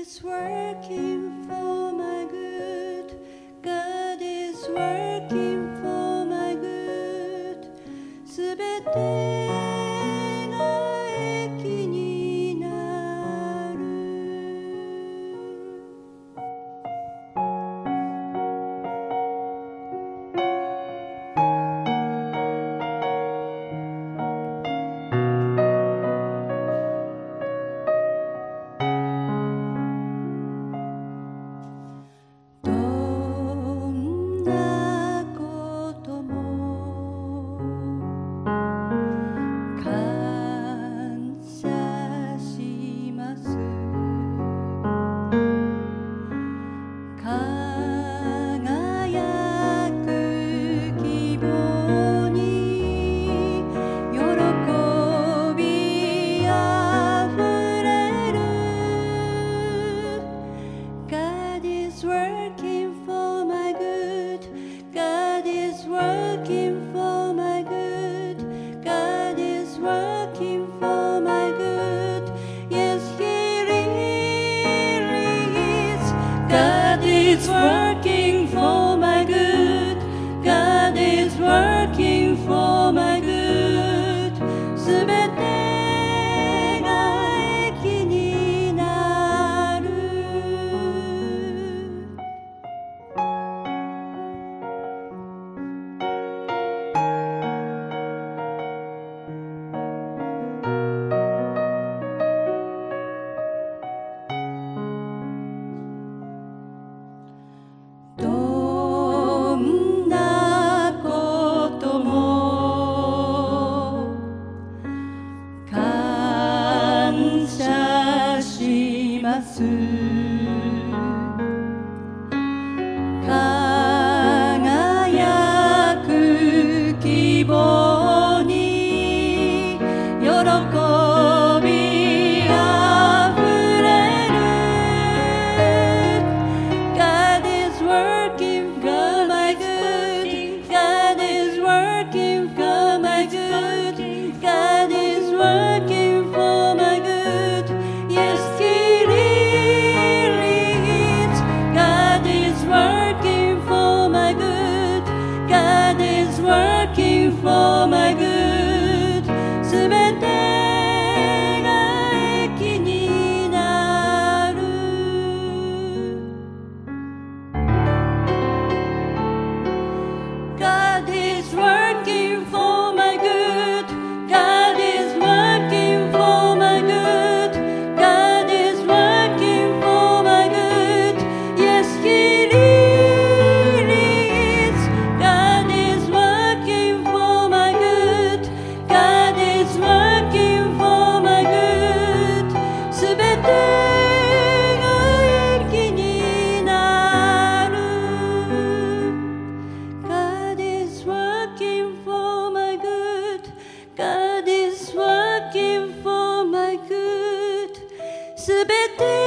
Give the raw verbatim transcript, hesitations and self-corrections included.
is working for my good. God is working for my good. すべてが益になる。It's working for my good. God is working for my good. すべてが益になる。輝く希望に喜びあふれる。 God is working for my good. God is working for my good. God is working for my good. Yes, He is. God is working for my good. God is working for my good. すべてが益になる。God is working for my good. God is working for my good. God is working for my good. Yes, He is. God is working for my good. God is working for my good. すべてが益になる。God is working for my good. God is working for my good. すべて